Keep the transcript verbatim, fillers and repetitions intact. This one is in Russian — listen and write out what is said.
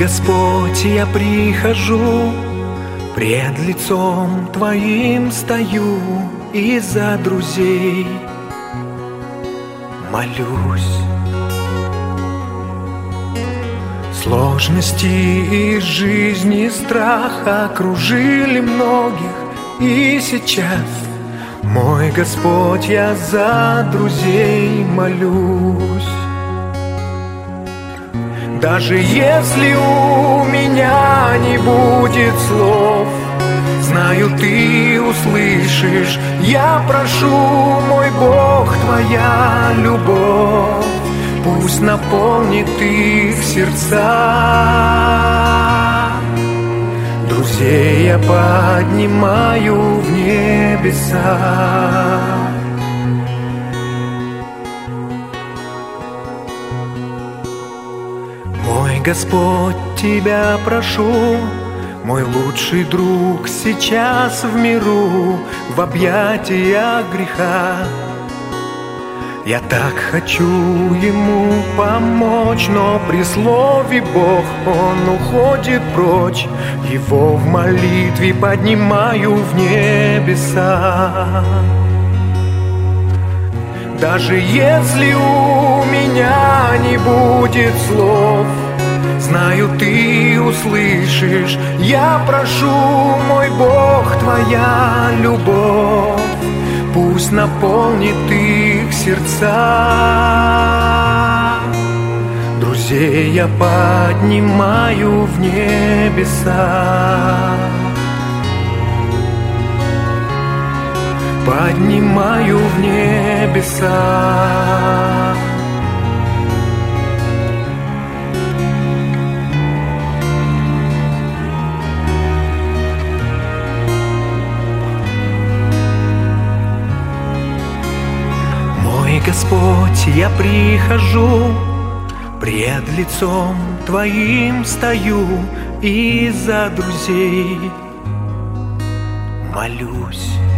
Господь, я прихожу, пред лицом Твоим стою и за друзей молюсь. Сложности из жизни, страх окружили многих, и сейчас, мой Господь, я за друзей молюсь. Даже если у меня не будет слов, знаю, Ты услышишь. Я прошу, мой Бог, Твоя любовь пусть наполнит их сердца. Друзей я поднимаю в небеса. Мой Господь, Тебя прошу, мой лучший друг сейчас в миру, в объятиях греха. Я так хочу ему помочь, но при слове Бог он уходит прочь. Его в молитве поднимаю в небеса. Даже если у меня не будет слов, знаю, Ты услышишь. Я прошу, мой Бог, Твоя любовь пусть наполнит их сердца. Друзей я поднимаю в небеса. Поднимаю в небеса. Мой Господь, я прихожу, пред лицом Твоим стою и за друзей молюсь.